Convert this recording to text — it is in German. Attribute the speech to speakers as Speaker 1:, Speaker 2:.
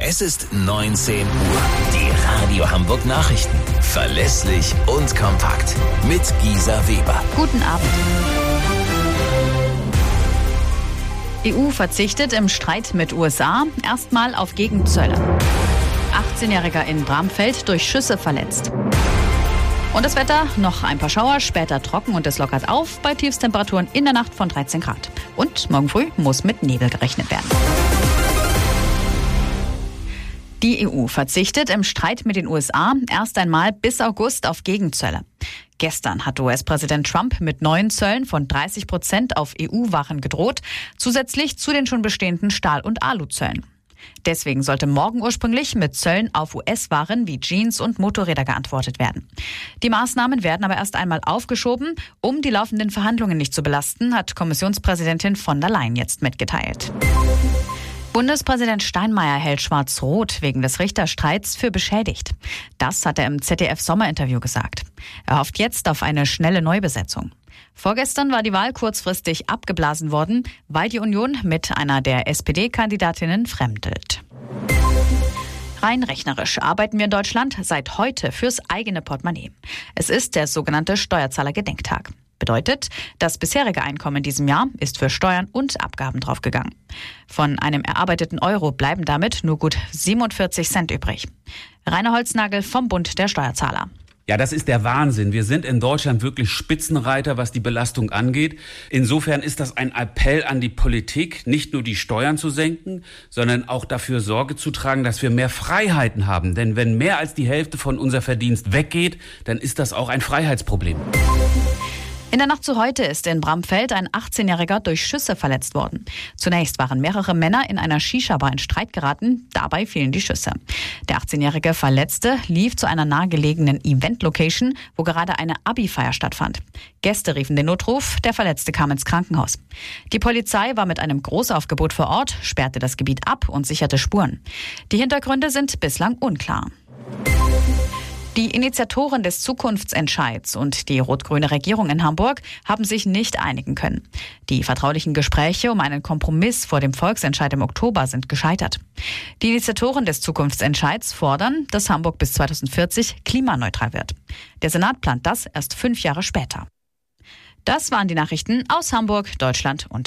Speaker 1: Es ist 19 Uhr. Die Radio Hamburg Nachrichten. Verlässlich und kompakt. Mit Gisa Weber.
Speaker 2: Guten Abend. EU verzichtet im Streit mit USA erstmal auf Gegenzölle. 18-Jähriger in Bramfeld durch Schüsse verletzt. Und das Wetter, noch ein paar Schauer, später trocken und es lockert auf bei Tiefstemperaturen in der Nacht von 13 Grad. Und morgen früh muss mit Nebel gerechnet werden. Die EU verzichtet im Streit mit den USA erst einmal bis August auf Gegenzölle. Gestern hat US-Präsident Trump mit neuen Zöllen von 30% auf EU-Waren gedroht, zusätzlich zu den schon bestehenden Stahl- und Aluzöllen. Deswegen sollte morgen ursprünglich mit Zöllen auf US-Waren wie Jeans und Motorräder geantwortet werden. Die Maßnahmen werden aber erst einmal aufgeschoben, um die laufenden Verhandlungen nicht zu belasten, hat Kommissionspräsidentin von der Leyen jetzt mitgeteilt. Bundespräsident Steinmeier hält Schwarz-Rot wegen des Richterstreits für beschädigt. Das hat er im ZDF-Sommerinterview gesagt. Er hofft jetzt auf eine schnelle Neubesetzung. Vorgestern war die Wahl kurzfristig abgeblasen worden, weil die Union mit einer der SPD-Kandidatinnen fremdelt. Rein rechnerisch arbeiten wir in Deutschland seit heute fürs eigene Portemonnaie. Es ist der sogenannte Steuerzahlergedenktag. Bedeutet, das bisherige Einkommen in diesem Jahr ist für Steuern und Abgaben draufgegangen. Von einem erarbeiteten Euro bleiben damit nur gut 47 Cent übrig. Rainer Holznagel vom Bund der Steuerzahler.
Speaker 3: Ja, das ist der Wahnsinn. Wir sind in Deutschland wirklich Spitzenreiter, was die Belastung angeht. Insofern ist das ein Appell an die Politik, nicht nur die Steuern zu senken, sondern auch dafür Sorge zu tragen, dass wir mehr Freiheiten haben. Denn wenn mehr als die Hälfte von unser Verdienst weggeht, dann ist das auch ein Freiheitsproblem.
Speaker 2: In der Nacht zu heute ist in Bramfeld ein 18-Jähriger durch Schüsse verletzt worden. Zunächst waren mehrere Männer in einer Shisha-Bar in Streit geraten, dabei fielen die Schüsse. Der 18-jährige Verletzte lief zu einer nahegelegenen Event-Location, wo gerade eine Abi-Feier stattfand. Gäste riefen den Notruf, der Verletzte kam ins Krankenhaus. Die Polizei war mit einem Großaufgebot vor Ort, sperrte das Gebiet ab und sicherte Spuren. Die Hintergründe sind bislang unklar. Die Initiatoren des Zukunftsentscheids und die rot-grüne Regierung in Hamburg haben sich nicht einigen können. Die vertraulichen Gespräche um einen Kompromiss vor dem Volksentscheid im Oktober sind gescheitert. Die Initiatoren des Zukunftsentscheids fordern, dass Hamburg bis 2040 klimaneutral wird. Der Senat plant das erst 5 Jahre später. Das waren die Nachrichten aus Hamburg, Deutschland und